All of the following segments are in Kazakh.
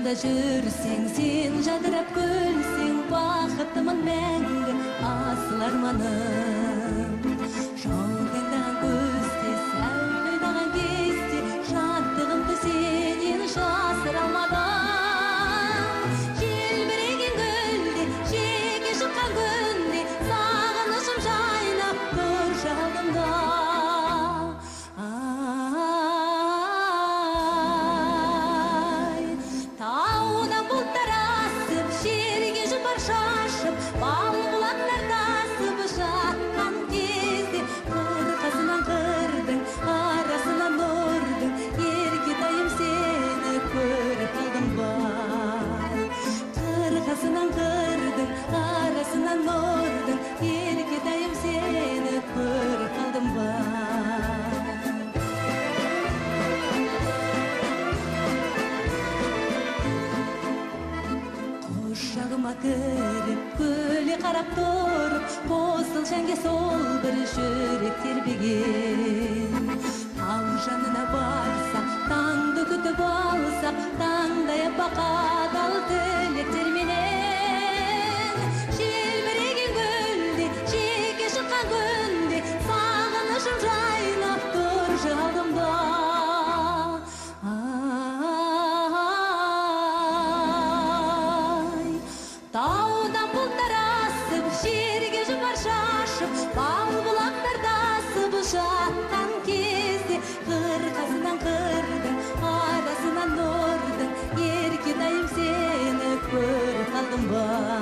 Жанымда жүрсең, сен жадырап күлсең, бақыттымын мәңгі асыл арманым. Жолдаған көзде, сәуледаған кезде, жаттығымды сенен жасыра алмадым. Желбіреген гүлде, жеке шыққан күнде, сағынышым жайнап тұр жалында. Таудан бұлттар асып, жерге жұпар шашып, бал бұлақтар тасып жатқан кезде, қырқасынан қырдың, арасынан нұрдың, еркетайым сені көріп қалдым ба. Қырқасынан қырдың, арасынан нұрдың, еркетайым сені көріп қалдым ба. Құшағыма кіріп, көле қарап тұрып, қосылшанге сол бір жүрек тербеген. Тау жанына барсақ, таңды күтіп алсақ, таңдай аппақ адал тілектерменен. Желбіреген гүлде, жеке шыққан күнде, сағынышым жайнап тұр жалында. Таудан бұлттар асып, жерге жұпар шашып, бал бұлақтар тасып жатқан кезде, қырқасынан қырдың, арасынан нұрдың, еркетайым сені көріп қалдым ба.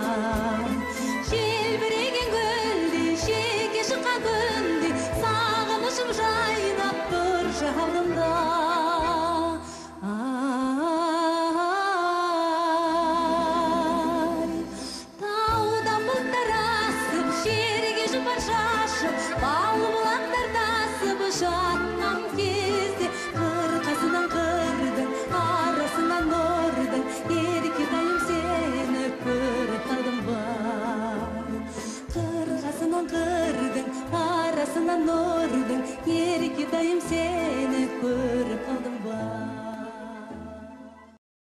Желбіреген гүлде, жеке шыққан күнде, сағынышым жайнап тұр жалында. Бал бұлақтар тасып жатқан кезде, қырқасынан қырдың, арасынан нұрдың, еркетайым сені көріп қалдым ба. Қырқасынан қырдың, арасынан нұрдың, еркетайым сені